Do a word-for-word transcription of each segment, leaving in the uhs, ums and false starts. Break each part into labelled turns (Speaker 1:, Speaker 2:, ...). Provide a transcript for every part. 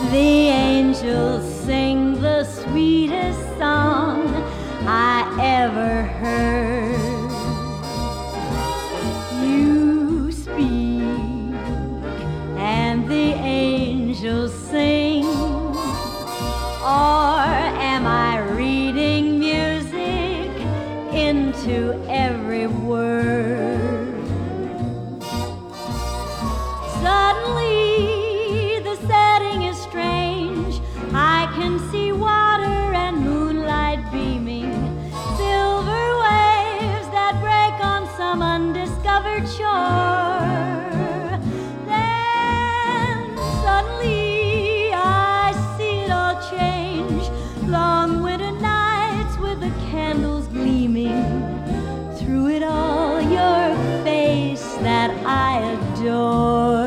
Speaker 1: The angels sing the sweetest song I ever heard. You speak and the angels sing, or am I reading music into every word? Suddenly the setting is strange. I can see water and moonlight beaming, silver waves that break on some undiscovered shore. Then suddenly I see it all change. Long winter nights with the candles gleaming, through it all your face that I adore.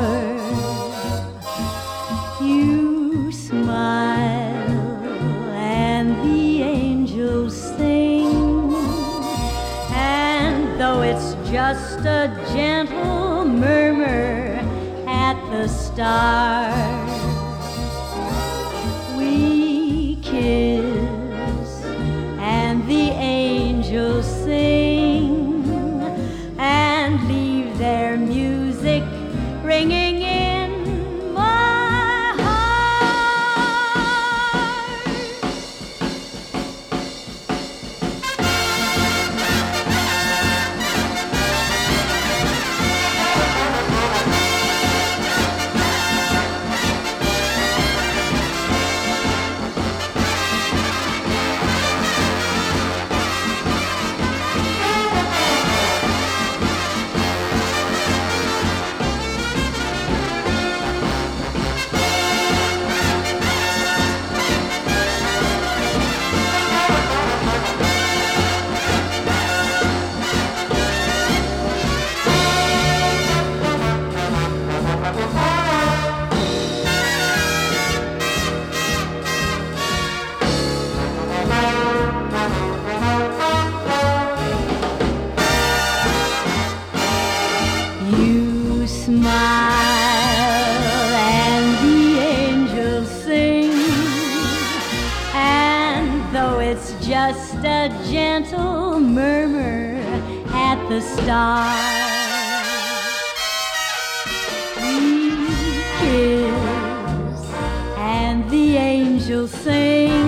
Speaker 1: You smile and the angels sing, and though it's just a gentle murmur at the start, we kiss and the angels sing and leave their music ringing in my heart. You smile and the angels sing, and though it's just a gentle murmur at the start, we kiss and the angels sing